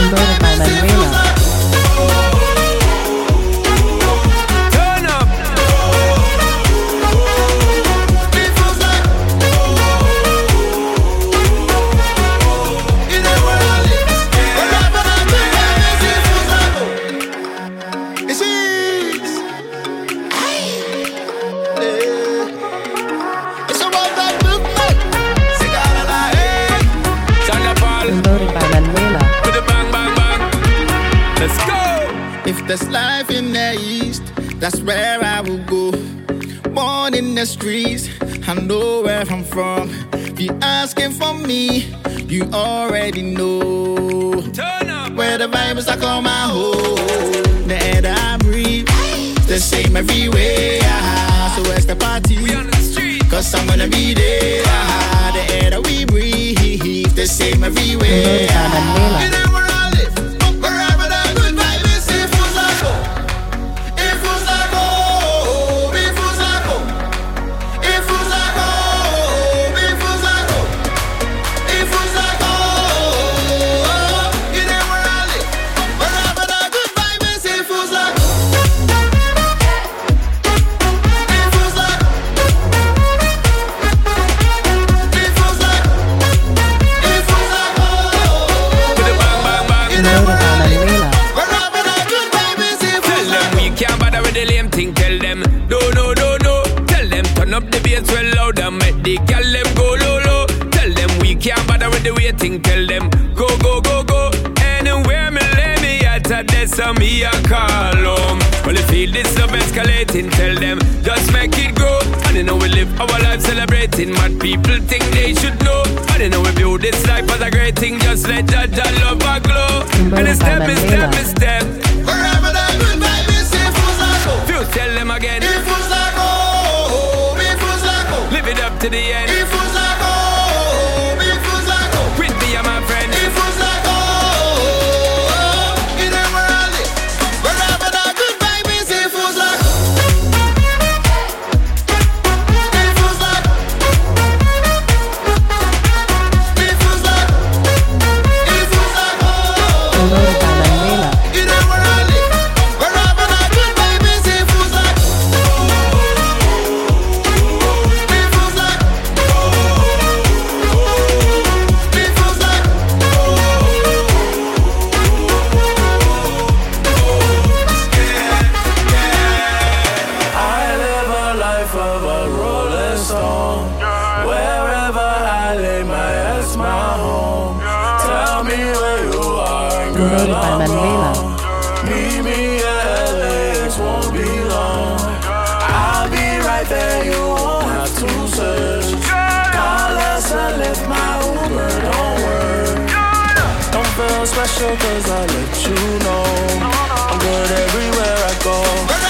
There's life in the east, that's where I will go. Born in the streets, I know where I'm from. If you're asking for me, you already know. Turn up. Where the vibes I call my home. The air that I breathe, the same everywhere. So where's the party? We on the street, cause I'm gonna be there. The air that we breathe, the same everywhere. Tell them, go, go, go, go. Anywhere me lay me at, that's how me a call home. Well, you feel this love escalating, tell them, just make it grow. And you know we live our life celebrating what people think they should know. And you know we build this life as a great thing, just let that love a glow. And it's step, it's step, it's step. Wherever that good vibe is, it feels like home. Few tell them again, it feels like home, it feels like home. Live it up to the end. It feels like home, it feels like home. With me and my friend. It feels like home, it ain't where I live. Wherever that good vibe is, it feels like home. It feels like it feels like it feels like home. It ain't where I live. Wherever that good vibe is, it feels like it feels like it feels like I live a life of a rolling stone. Wherever I lay my head's my home. Tell me where you are, and girl, I'm wrong. Meet me at LAX, won't be long. I'll be right there, you won't have to search. Call us and lift my Uber, don't worry. Don't feel special cause I let you know I'm good everywhere I go.